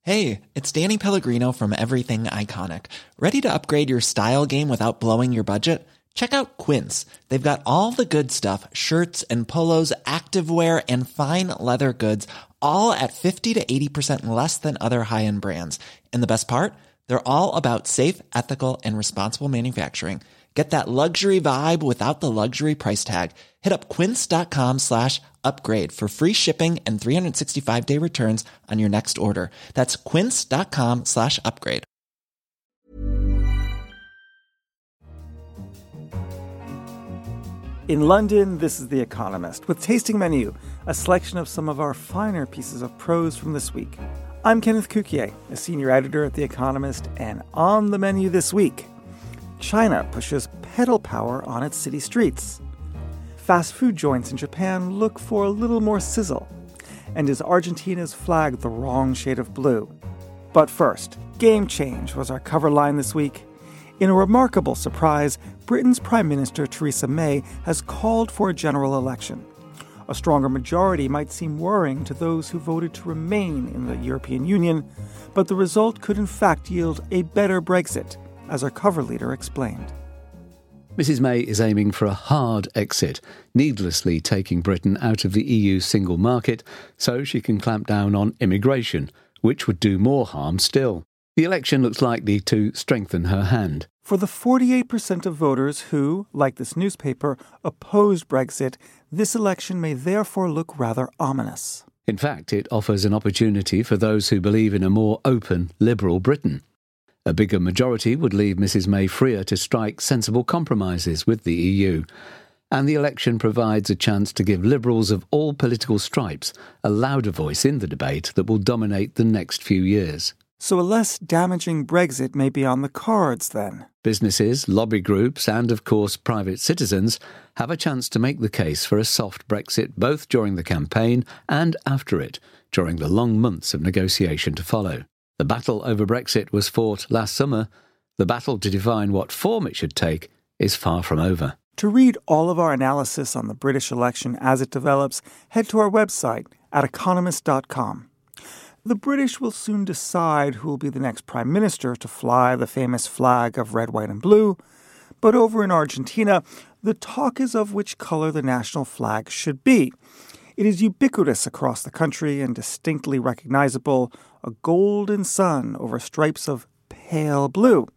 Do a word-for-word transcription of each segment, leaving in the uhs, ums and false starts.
Hey, it's Danny Pellegrino from Everything Iconic. Ready to upgrade your style game without blowing your budget? Check out Quince. They've got all the good stuff, shirts and polos, activewear, and fine leather goods, all at fifty to eighty percent less than other high-end brands. And the best part? They're all about safe, ethical, and responsible manufacturing. Get that luxury vibe without the luxury price tag. Hit up quince.com slash upgrade for free shipping and three sixty-five day returns on your next order. That's quince.com slash upgrade. In London, this is The Economist with Tasting Menu, a selection of some of our finer pieces of prose from this week. I'm Kenneth Cukier, a senior editor at The Economist, and on the menu this week, China pushes pedal power on its city streets. Fast food joints in Japan look for a little more sizzle. And is Argentina's flag the wrong shade of blue? But first, game change was our cover line this week. In a remarkable surprise, Britain's Prime Minister Theresa May has called for a general election. A stronger majority might seem worrying to those who voted to remain in the European Union, but the result could in fact yield a better Brexit, as our cover leader explained. Missus May is aiming for a hard exit, needlessly taking Britain out of the E U single market so she can clamp down on immigration, which would do more harm still. The election looks likely to strengthen her hand. For the forty-eight percent of voters who, like this newspaper, opposed Brexit, this election may therefore look rather ominous. In fact, it offers an opportunity for those who believe in a more open, liberal Britain. A bigger majority would leave Missus May freer to strike sensible compromises with the E U. And the election provides a chance to give liberals of all political stripes a louder voice in the debate that will dominate the next few years. So a less damaging Brexit may be on the cards, then. Businesses, lobby groups and, of course, private citizens have a chance to make the case for a soft Brexit both during the campaign and after it, during the long months of negotiation to follow. The battle over Brexit was fought last summer. The battle to define what form it should take is far from over. To read all of our analysis on the British election as it develops, head to our website at economist dot com. The British will soon decide who will be the next prime minister to fly the famous flag of red, white, and blue. But over in Argentina, the talk is of which color the national flag should be. It is ubiquitous across the country and distinctly recognizable, a golden sun over stripes of pale blue.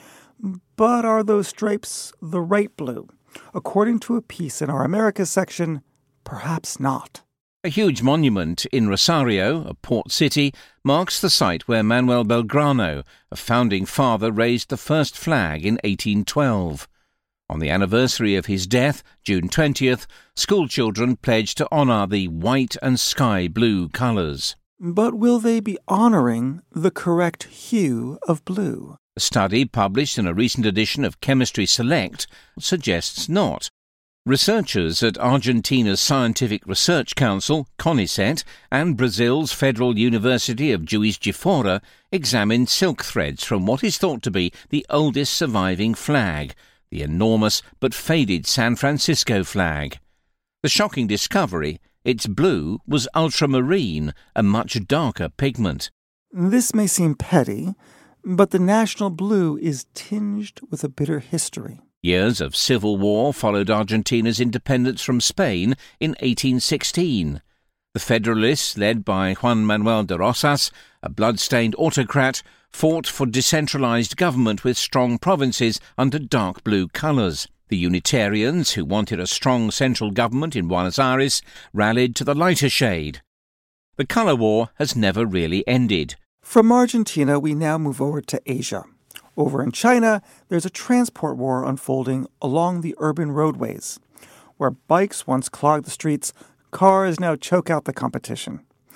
But are those stripes the right blue? According to a piece in our Americas section, perhaps not. A huge monument in Rosario, a port city, marks the site where Manuel Belgrano, a founding father, raised the first flag in eighteen twelve. On the anniversary of his death, June twentieth, schoolchildren pledged to honour the white and sky blue colours. But will they be honouring the correct hue of blue? A study published in a recent edition of Chemistry Select suggests not. Researchers at Argentina's Scientific Research Council, CONICET, and Brazil's Federal University of Juiz de Fora examined silk threads from what is thought to be the oldest surviving flag, the enormous but faded San Francisco flag. The shocking discovery, its blue was ultramarine, a much darker pigment. This may seem petty, but the national blue is tinged with a bitter history. Years of civil war followed Argentina's independence from Spain in eighteen sixteen. The Federalists, led by Juan Manuel de Rosas, a blood-stained autocrat, fought for decentralized government with strong provinces under dark blue colours. The Unitarians, who wanted a strong central government in Buenos Aires, rallied to the lighter shade. The colour war has never really ended. From Argentina, we now move over to Asia. Over in China, there's a transport war unfolding along the urban roadways. Where bikes once clogged the streets, cars now choke out the competition.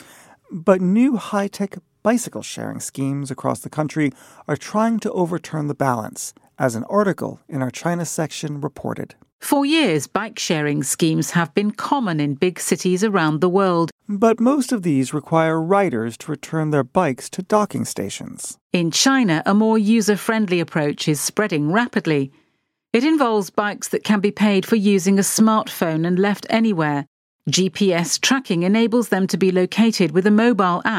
But new high-tech bicycle sharing schemes across the country are trying to overturn the balance, as an article in our China section reported. For years, bike-sharing schemes have been common in big cities around the world. But most of these require riders to return their bikes to docking stations. In China, a more user-friendly approach is spreading rapidly. It involves bikes that can be paid for using a smartphone and left anywhere. G P S tracking enables them to be located with a mobile app.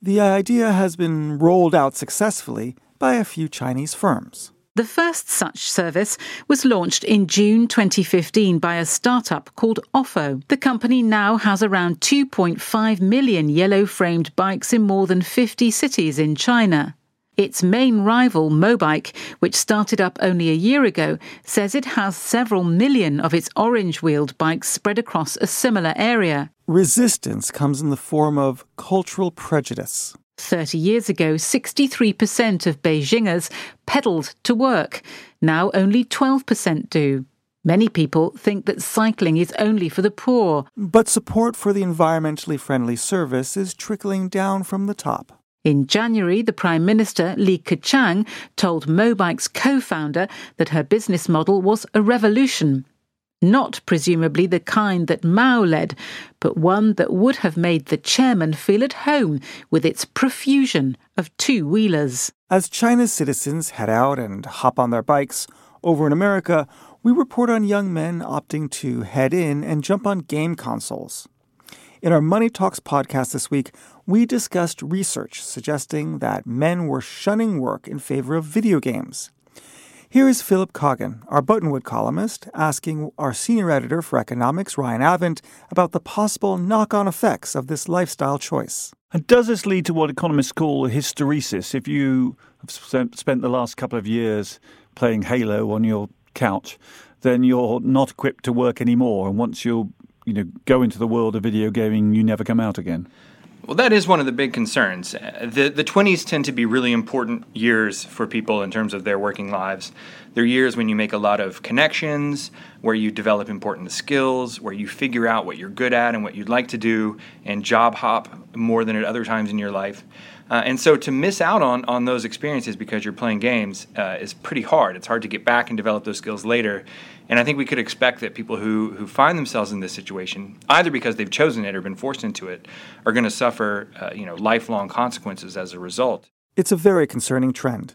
The idea has been rolled out successfully by a few Chinese firms. The first such service was launched in June twenty fifteen by a startup called Ofo. The company now has around two point five million yellow-framed bikes in more than fifty cities in China. Its main rival, Mobike, which started up only a year ago, says it has several million of its orange-wheeled bikes spread across a similar area. Resistance comes in the form of cultural prejudice. Thirty years ago, sixty-three percent of Beijingers pedalled to work. Now only twelve percent do. Many people think that cycling is only for the poor. But support for the environmentally friendly service is trickling down from the top. In January, the Prime Minister, Li Keqiang, told Mobike's co-founder that her business model was a revolution. Not presumably the kind that Mao led, but one that would have made the chairman feel at home with its profusion of two-wheelers. As China's citizens head out and hop on their bikes, over in America, we report on young men opting to head in and jump on game consoles. In our Money Talks podcast this week, we discussed research suggesting that men were shunning work in favor of video games. Here is Philip Coggan, our Buttonwood columnist, asking our senior editor for economics, Ryan Avent, about the possible knock-on effects of this lifestyle choice. And does this lead to what economists call hysteresis? If you have spent the last couple of years playing Halo on your couch, then you're not equipped to work anymore. And once you you know, go into the world of video gaming, you never come out again. Well, that is one of the big concerns. The the twenties tend to be really important years for people in terms of their working lives. They're years when you make a lot of connections, where you develop important skills, where you figure out what you're good at and what you'd like to do, and job hop more than at other times in your life. Uh, and so to miss out on, on those experiences because you're playing games uh, is pretty hard. It's hard to get back and develop those skills later. And I think we could expect that people who, who find themselves in this situation, either because they've chosen it or been forced into it, are going to suffer uh, you know, lifelong consequences as a result. It's a very concerning trend.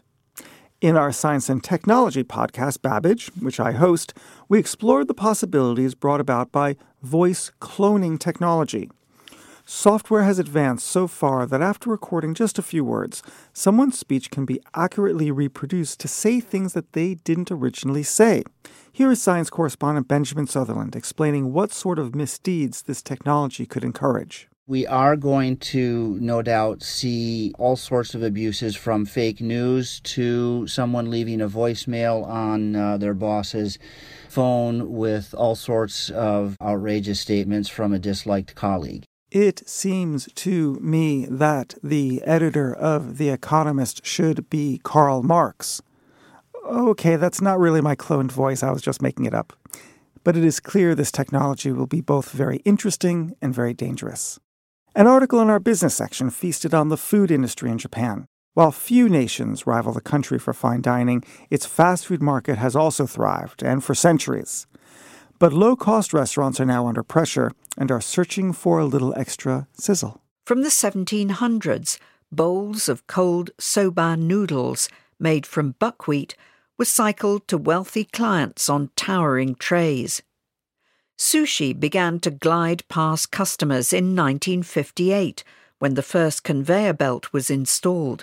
In our Science and Technology podcast, Babbage, which I host, we explored the possibilities brought about by voice cloning technology. Software has advanced so far that after recording just a few words, someone's speech can be accurately reproduced to say things that they didn't originally say. Here is science correspondent Benjamin Sutherland explaining what sort of misdeeds this technology could encourage. We are going to, no doubt, see all sorts of abuses, from fake news to someone leaving a voicemail on uh, their boss's phone with all sorts of outrageous statements from a disliked colleague. It seems to me that the editor of The Economist should be Karl Marx. Okay, that's not really my cloned voice. I was just making it up. But it is clear this technology will be both very interesting and very dangerous. An article in our business section feasted on the food industry in Japan. While few nations rival the country for fine dining, its fast food market has also thrived, and for centuries. But low-cost restaurants are now under pressure and are searching for a little extra sizzle. From the seventeen hundreds, bowls of cold soba noodles made from buckwheat were cycled to wealthy clients on towering trays. Sushi began to glide past customers in nineteen fifty-eight, when the first conveyor belt was installed.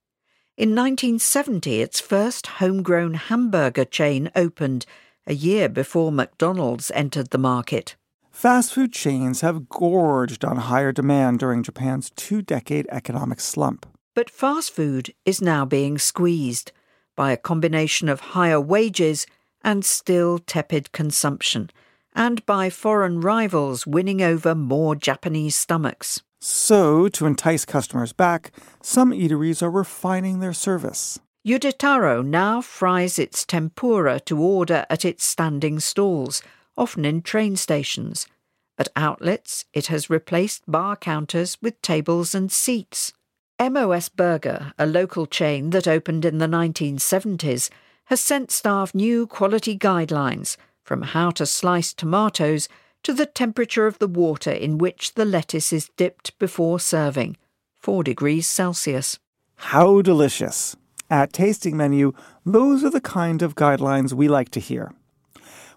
In nineteen seventy, its first homegrown hamburger chain opened, a year before McDonald's entered the market. Fast food chains have gorged on higher demand during Japan's two-decade economic slump. But fast food is now being squeezed by a combination of higher wages and still tepid consumption, and by foreign rivals winning over more Japanese stomachs. So, to entice customers back, some eateries are refining their service. Yudetaro now fries its tempura to order at its standing stalls, often in train stations. At outlets, it has replaced bar counters with tables and seats. M O S Burger, a local chain that opened in the nineteen seventies, has sent staff new quality guidelines, from how to slice tomatoes to the temperature of the water in which the lettuce is dipped before serving, four degrees Celsius. How delicious! At Tasting Menu, those are the kind of guidelines we like to hear.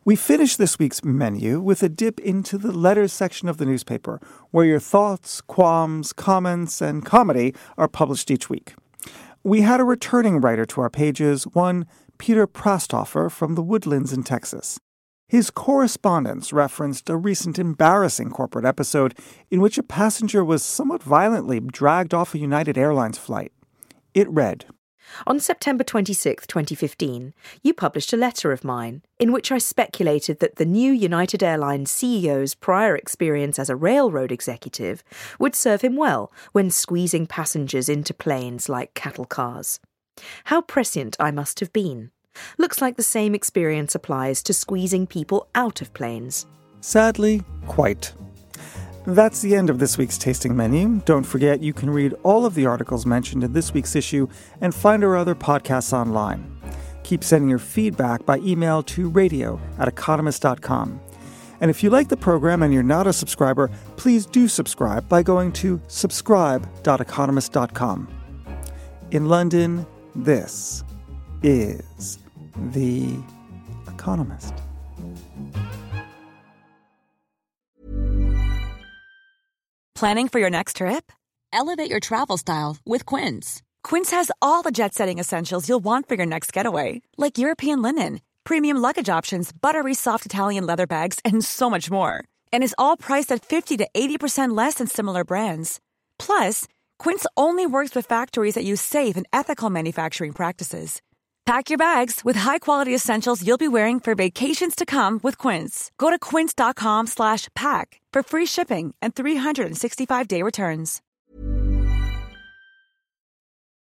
We finish this week's menu with a dip into the letters section of the newspaper, where your thoughts, qualms, comments, and comedy are published each week. We had a returning writer to our pages, one Peter Prasthofer from the Woodlands in Texas. His correspondence referenced a recent embarrassing corporate episode in which a passenger was somewhat violently dragged off a United Airlines flight. It read, On September twenty-sixth, twenty fifteen, you published a letter of mine in which I speculated that the new United Airlines C E O's prior experience as a railroad executive would serve him well when squeezing passengers into planes like cattle cars. How prescient I must have been. Looks like the same experience applies to squeezing people out of planes. Sadly, quite. That's the end of this week's tasting menu. Don't forget you can read all of the articles mentioned in this week's issue and find our other podcasts online. Keep sending your feedback by email to radio at economist dot com. And if you like the program and you're not a subscriber, please do subscribe by going to subscribe dot economist dot com. In London, this is The Economist. Planning for your next trip? Elevate your travel style with Quince. Quince has all the jet-setting essentials you'll want for your next getaway, like European linen, premium luggage options, buttery soft Italian leather bags, and so much more. And is all priced at fifty to eighty percent less than similar brands. Plus, Quince only works with factories that use safe and ethical manufacturing practices. Pack your bags with high-quality essentials you'll be wearing for vacations to come with Quince. Go to quince dot com slash pack for free shipping and three hundred sixty-five day returns.